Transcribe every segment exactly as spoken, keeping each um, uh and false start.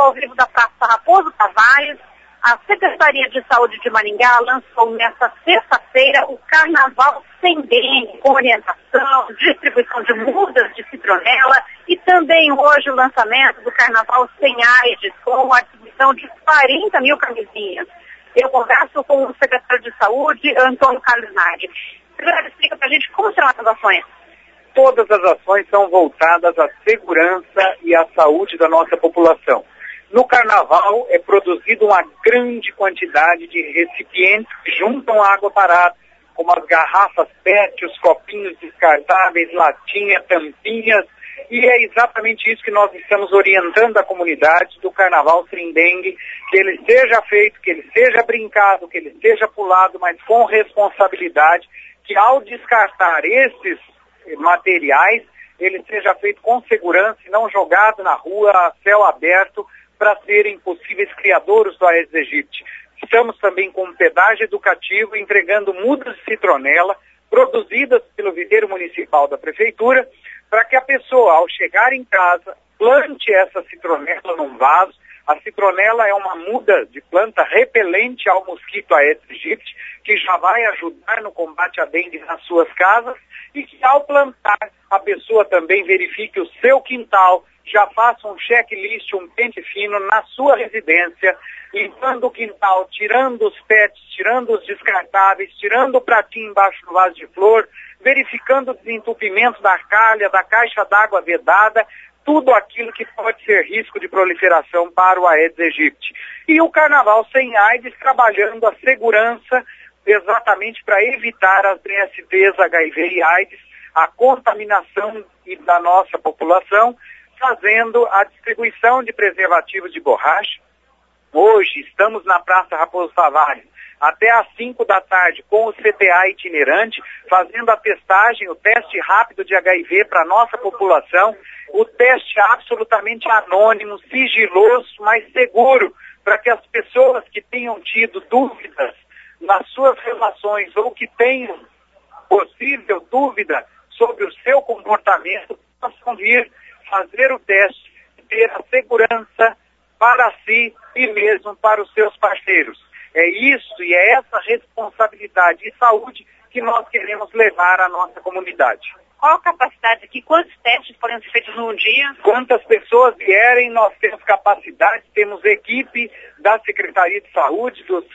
ao vivo da Praça Raposo Tavares. A Secretaria de Saúde de Maringá lançou nesta sexta-feira o Carnaval Sem Dengue, com orientação, distribuição de mudas de citronela e também hoje o lançamento do Carnaval Sem AIDS, com a distribuição de quarenta mil camisinhas. Eu converso com o secretário de Saúde, Antônio Carlos Nardi. Secretário, explica para a gente como serão essas ações. Todas as ações são voltadas à segurança e à saúde da nossa população. No Carnaval é produzida uma grande quantidade de recipientes que juntam água parada, como as garrafas P E T, os copinhos descartáveis, latinha, tampinhas, e é exatamente isso que nós estamos orientando a comunidade do Carnaval Sem Dengue, que ele seja feito, que ele seja brincado, que ele seja pulado, mas com responsabilidade, que ao descartar esses materiais, ele seja feito com segurança e não jogado na rua a céu aberto, para serem possíveis criadouros do Aedes aegypti. Estamos também com um pedágio educativo entregando mudas de citronela produzidas pelo viveiro municipal da prefeitura, para que a pessoa, ao chegar em casa, plante essa citronela num vaso. A citronela é uma muda de planta repelente ao mosquito Aedes aegypti, que já vai ajudar no combate à dengue nas suas casas, e que ao plantar, a pessoa também verifique o seu quintal, já faça um checklist, um pente fino na sua residência, limpando o quintal, tirando os pets, tirando os descartáveis, tirando o pratinho embaixo do vaso de flor, verificando o desentupimento da calha, da caixa d'água vedada, tudo aquilo que pode ser risco de proliferação para o Aedes aegypti. E o Carnaval Sem AIDS trabalhando a segurança exatamente para evitar as D S Ts, H I V e AIDS, a contaminação da nossa população, fazendo a distribuição de preservativos de borracha. Hoje estamos na Praça Raposo Tavares até às cinco da tarde com o C T A itinerante, fazendo a testagem, o teste rápido de H I V para a nossa população, o teste absolutamente anônimo, sigiloso, mas seguro, para que as pessoas que tenham tido dúvidas nas suas relações ou que tenham possível dúvida sobre o seu comportamento possam vir fazer o teste, ter a segurança para si e mesmo para os seus parceiros. É isso e é essa responsabilidade e saúde que nós queremos levar à nossa comunidade. Qual a capacidade aqui? Quantos testes podem ser feitos num dia? Quantas pessoas vierem, nós temos capacidade, temos equipe da Secretaria de Saúde, do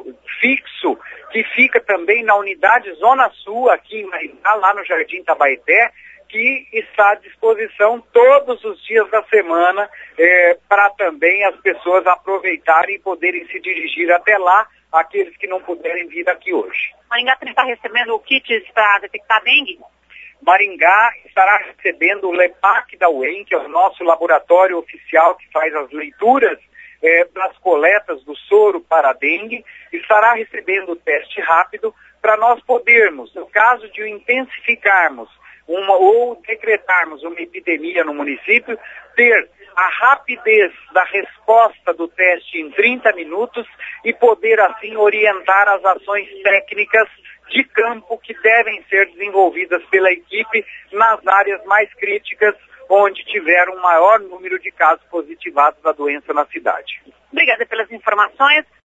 fixo, que fica também na unidade Zona Sul, aqui em Maringá, lá no Jardim Tabaeté, que está à disposição todos os dias da semana é, para também as pessoas aproveitarem e poderem se dirigir até lá, aqueles que não puderem vir aqui hoje. Maringá também está recebendo kits para detectar dengue? Maringá estará recebendo o LEPAC da U E M, que é o nosso laboratório oficial que faz as leituras é, das coletas do soro para a dengue, estará recebendo o teste rápido para nós podermos, no caso de intensificarmos Uma, ou decretarmos uma epidemia no município, ter a rapidez da resposta do teste em trinta minutos e poder assim orientar as ações técnicas de campo que devem ser desenvolvidas pela equipe nas áreas mais críticas, onde tiver um maior número de casos positivados da doença na cidade. Obrigada pelas informações.